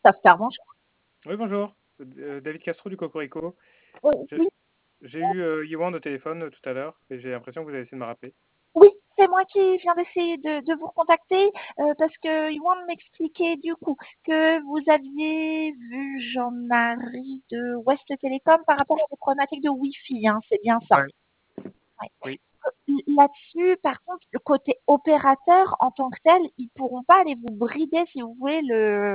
Sauveteur, bonjour. Oui, bonjour. David Castro du Cocorico. Oui, Je- oui, J'ai eu Ywan au téléphone tout à l'heure et j'ai l'impression que vous avez essayé de me rappeler. oui, c'est moi qui viens d'essayer de vous contacter parce que Ywan m'expliquait du coup que vous aviez vu Jean-Marie de West Télécom par rapport à des problématiques de Wi-Fi, hein, c'est bien ça. Ouais, Ouais. oui. Là-dessus, par contre, le côté opérateur en tant que tel, ils pourront pas aller vous brider, si vous voulez,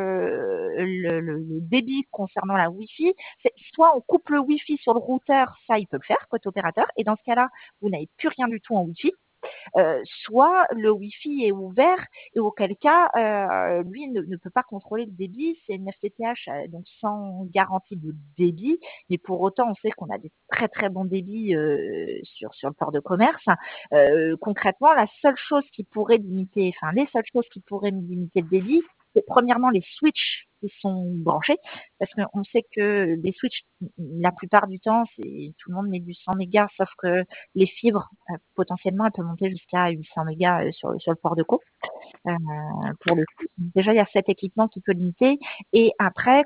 le débit concernant la Wi-Fi. C'est soit on coupe le Wi-Fi sur le routeur, ça il peut le faire côté opérateur, et dans ce cas-là, vous n'avez plus rien du tout en Wi-Fi. Soit le Wi-Fi est ouvert et auquel cas, lui ne peut pas contrôler le débit. C'est une FTTH, donc sans garantie de débit, mais pour autant, on sait qu'on a des très très bons débits sur le port de commerce. Concrètement, la seule chose qui pourrait limiter, enfin les seules choses qui pourraient limiter le débit, c'est premièrement les switches qui sont branchés, parce qu'on sait que les switches, la plupart du temps, c'est tout le monde met du 100 mégas, sauf que les fibres, potentiellement, elles peuvent monter jusqu'à 800 mégas sur le port de co. Euh, pour le coup. Déjà, il y a cet équipement qui peut limiter. Et après,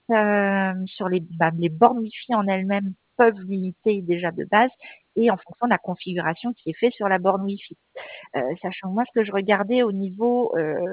sur les bornes Wi-Fi en elles-mêmes peuvent limiter déjà de base et en fonction de la configuration qui est faite sur la borne Wi-Fi. Sachant que moi, ce que je regardais au niveau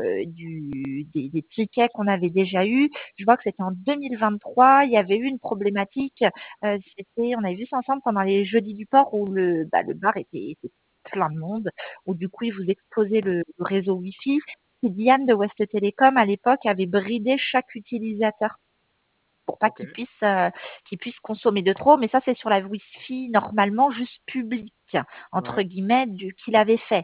des tickets qu'on avait déjà eu, je vois que c'était en 2023, il y avait eu une problématique. On avait vu ça ensemble pendant les jeudis du port où le bar était plein de monde, où du coup, ils vous exposaient le réseau Wi-Fi. Et Diane de West Telecom, à l'époque, avait bridé chaque utilisateur pour pas Ok. qu'ils puissent consommer de trop, mais ça c'est sur la Wi-Fi normalement juste publique entre Ouais. guillemets qu'il avait fait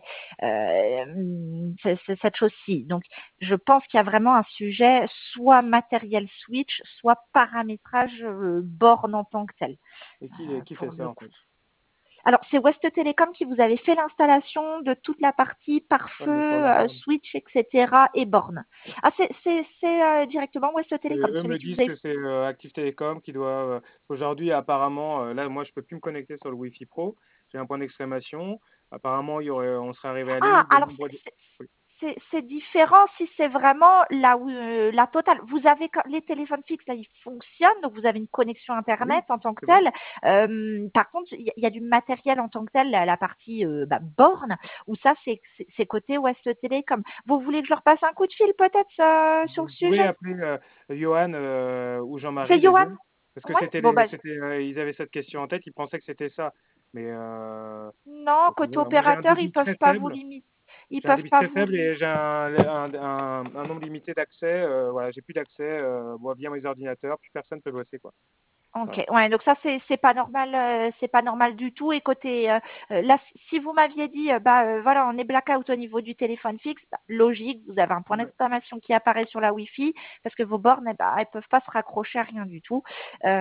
c'est cette chose-ci. Donc je pense qu'il y a vraiment un sujet soit matériel switch, soit paramétrage borne en tant que tel Et qui fait pour ça le en coup. fait? Alors, c'est West Telecom qui vous avait fait l'installation de toute la partie Ouais, mais pour pare-feu, la borne. switch, etc. et borne. Ah, c'est directement West Et Telecom, eux celui me qui vous disent avez. que c'est Active Télécom qui doit. Aujourd'hui, apparemment, là, moi, je peux plus me connecter sur le Wi-Fi Pro. J'ai un point d'exclamation. Apparemment, on serait arrivé à la Ah, limite de alors nombre de. Oui. c'est différent si c'est vraiment la totale. Vous avez les téléphones fixes, là, ils fonctionnent, donc vous avez une connexion Oui, Internet en tant que c'est bon. telle. Par contre, il y a du matériel en tant que tel, la partie borne, où ça, c'est côté West Télécom. Vous voulez que je leur passe un coup de fil peut-être sur le Vous pouvez sujet? appeler Johan ou C'est Jean-Marie, les Johan? deux, parce que Ouais, bon, bah, ils avaient cette question en tête, ils pensaient que c'était ça. Mais non, côté voilà, moi j'ai un opérateur, ils débit peuvent très pas vous faible, limiter. Ils j'ai un peuvent débit pas très vous faible limiter. et j'ai un nombre limité d'accès. Voilà, j'ai plus d'accès moi, via mes ordinateurs, plus personne peut bosser quoi. OK, Voilà. ouais, donc ça c'est pas normal, c'est pas normal du tout. Et côté là, si vous m'aviez dit voilà, on est blackout au niveau du téléphone fixe, bah, logique, vous avez un point Ouais. d'exclamation qui apparaît sur la Wi-Fi parce que vos bornes, elles peuvent pas se raccrocher à rien du tout.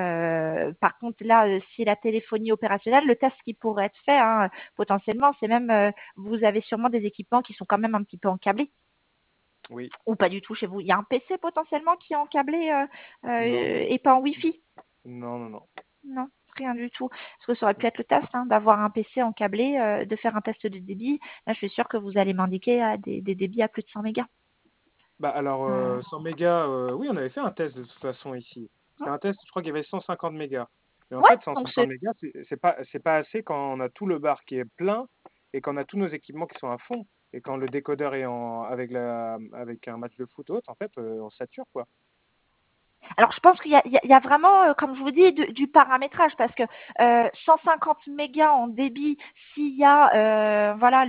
Par contre là, si la téléphonie opérationnelle, le test qui pourrait être fait, hein, potentiellement, c'est même vous avez sûrement des équipements qui sont quand même un petit peu encablés Oui, ou pas du tout chez vous. Il y a un PC potentiellement qui est encablé non, et pas en Wi-Fi. non, non, non. Non, rien du tout. Parce que ça aurait pu être le test, hein, d'avoir un PC encablé, de faire un test de débit. Là, je suis sûre que vous allez m'indiquer des débits à plus de 100 mégas. Bah alors, Euh, 100 mégas, oui, on avait fait un test de toute façon ici. C'était hein. un test, je crois qu'il y avait 150 mégas. Mais en Ouais, fait, donc 150 mégas, c'est pas assez quand on a tout le bar qui est plein et qu'on a tous nos équipements qui sont à fond. Et quand le décodeur est avec un match de foot ou autre, en fait, on sature, quoi. alors je pense qu'il y a vraiment, comme je vous dis, du paramétrage parce que 150 mégas en débit, s'il y a voilà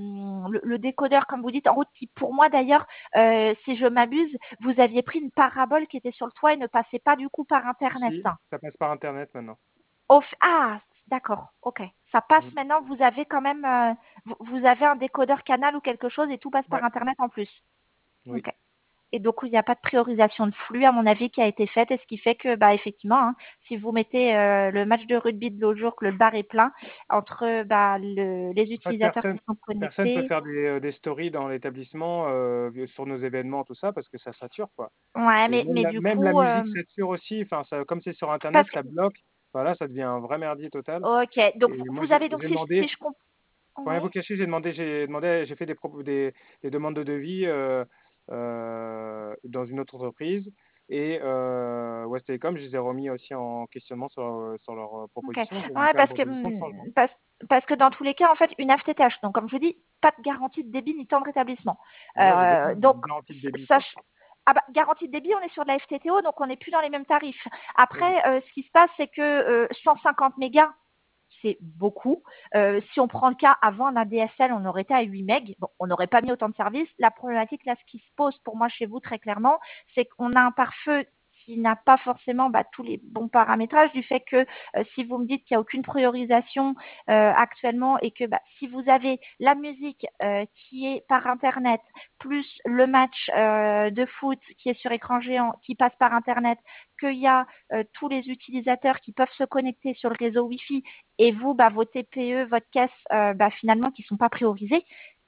le décodeur, comme vous dites, en route, qui pour moi d'ailleurs, si je m'abuse, vous aviez pris une parabole qui était sur le toit et ne passait pas du coup par Internet, Si, hein. ça passe par Internet maintenant. Ah, d'accord, ok. Ça passe Mm. maintenant, vous avez quand même, vous avez un décodeur canal ou quelque chose et tout passe par Ouais, Internet en plus. oui. Ok. Et donc, il n'y a pas de priorisation de flux, à mon avis, qui a été faite. Et ce qui fait que, bah, effectivement, hein, si vous mettez le match de rugby de l'autre jour, que le bar est plein, entre les En fait, utilisateurs qui sont personne peut connectés. faire des stories dans l'établissement sur nos événements, tout ça, parce que ça sature, quoi. Ouais, Et mais du même la coup, musique sature aussi. Enfin, comme c'est sur Internet, parce que, ça bloque. Voilà, ça devient un vrai merdier total. ok. Donc, Et moi, vous avez donc, j'ai si demandé, je comprends, pour rien ouais. vous cacher, j'ai fait des demandes de devis dans une autre entreprise. Et West Telecom, je les ai remis aussi en questionnement sur leur Ok. proposition. J'ai Ouais, fait une proposition de changement. parce que dans tous les cas, en fait, une FTTH. Donc, comme je vous dis, pas de garantie de débit ni temps de rétablissement. Moi, j'ai besoin Donc, d'une garantie de débit, quoi. sache. Ah bah, garantie de débit, on est sur de la FTTO, donc on n'est plus dans les mêmes tarifs. Oui. Après, ce qui se passe, c'est que 150 mégas, c'est beaucoup. Si on prend le cas avant un ADSL, on aurait été à 8 MB. Bon, on n'aurait pas mis autant de services. La problématique, là, ce qui se pose pour moi chez vous très clairement, c'est qu'on a un pare-feu qui n'a pas forcément tous les bons paramétrages du fait que si vous me dites qu'il n'y a aucune priorisation actuellement et que si vous avez la musique qui est par Internet, plus le match de foot qui est sur écran géant, qui passe par Internet, qu'il y a tous les utilisateurs qui peuvent se connecter sur le réseau Wi-Fi et vous, vos TPE, votre caisse, finalement, qui sont pas priorisés,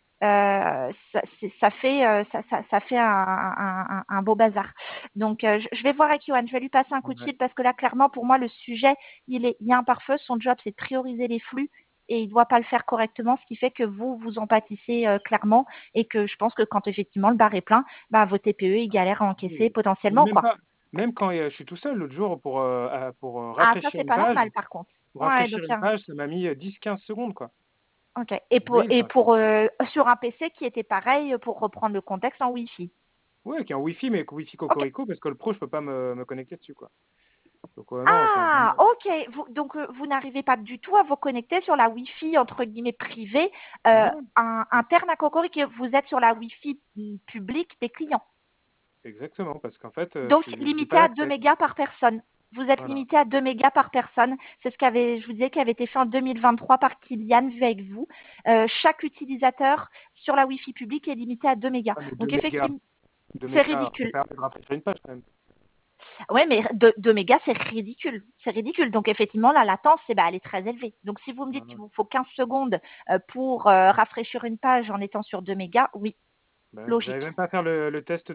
ça fait un beau bazar. Donc, je vais voir avec Johan, je vais lui passer un coup de Ouais. fil parce que là, clairement, pour moi, le sujet, il y a un pare-feu. Son job, c'est de prioriser les flux et il ne doit pas le faire correctement, ce qui fait que vous en pâtissez clairement et que je pense que quand effectivement le bar est plein, vos TPE, ils galèrent à encaisser Oui. Mais potentiellement, même quoi. pas, même quand je suis tout seul, l'autre jour, pour Ah, ça, rafraîchir c'est une pas page, normal, par contre. pour Ouais, rafraîchir donc, une page, ça m'a mis 10-15 secondes, quoi. ok. Vous voyez, enfin, Sur un PC qui était pareil, pour reprendre le contexte, en Wi-Fi. ouais, qui est en Wi-Fi, mais Wi-Fi Ok. Cocorico, parce que le pro, je peux pas me connecter dessus, quoi. Donc, non, enfin, Ah, ok. Donc, vous n'arrivez pas du tout à vous connecter sur la Wi-Fi, entre guillemets, privée, non, interne à Cocorico. Vous êtes sur la Wi-Fi publique des clients. exactement, parce qu'en fait, Donc, j'ai limité pas à 2 l'accès. mégas par personne. Vous êtes Voilà. limité à 2 mégas par personne. C'est je vous disais, qui avait été fait en 2023 par Kylian, vu avec vous. Chaque utilisateur sur la Wi-Fi publique est limité à 2 mégas. Ah, mais 2 Donc, mégas, effectivement, 2 c'est mégas, ça ridicule. permet de rafraîchir une page, quand même. Ouais, mais 2 mégas, c'est ridicule. C'est ridicule. Donc, effectivement, la latence, elle est très élevée. Donc, si vous me dites qu'il Voilà. vous faut 15 secondes pour rafraîchir une page en étant sur 2 mégas, oui, Ben, j'arrive logique. même pas à faire le test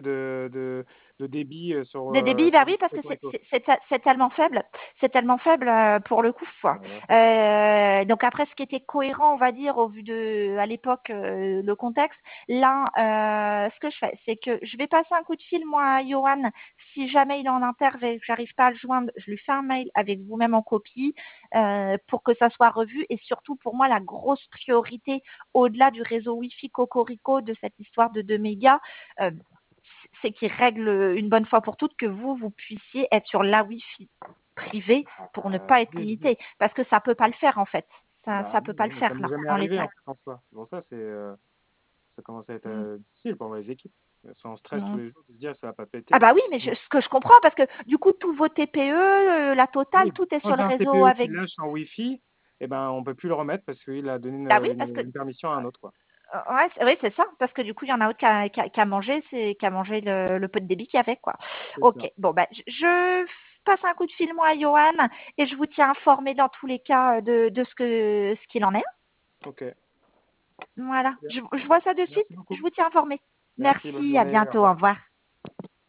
de débit Des débits, sur oui, Wifi parce que Cocorico. c'est tellement faible. C'est tellement faible pour le coup, quoi. Voilà. Donc après, ce qui était cohérent, on va dire, au vu de, à l'époque, le contexte, là, ce que je fais, c'est que je vais passer un coup de fil, moi, à Johan. Si jamais il est en inter et que j'arrive pas à le joindre, je lui fais un mail avec vous-même en copie pour que ça soit revu. Et surtout, pour moi, la grosse priorité, au-delà du réseau Wi-Fi Cocorico, de cette histoire de 2 mégas, euh, c'est qu'il règle une bonne fois pour toutes que vous puissiez être sur la Wi-Fi privée pour ne pas être Oui, limité. Parce que ça peut pas le faire, en fait. bah Ça peut pas non, le mais ça faire, m'est là, jamais en arrivé, l'état. en fait, en soi. C'est pour ça, ça commence à être Mm. difficile pour les équipes. Elles sont en stress tous Mm. les jours de se dire ça va pas péter, Ah quoi. bah oui, mais ce que je comprends, parce que du coup, tous vos TPE, la totale, Oui, tout est quand sur j'ai le un réseau TPE qui avec. lâche en Wi-Fi, eh ben, on peut plus le remettre parce qu'il a donné Ah oui, parce que une permission à un autre, quoi. ouais, oui, c'est ça, parce que du coup, il y en a autre qui a mangé, qui a mangé le peu de débit qu'il y avait, quoi. C'est Ok, ça. bon, je passe un coup de fil, moi, à Johan, et je vous tiens informé dans tous les cas de ce qu'il en est. Ok. Voilà, Bien. je vois ça de suite, Merci je beaucoup. vous tiens informé. Merci, bonne Merci, à journée. Au bientôt, au revoir. revoir.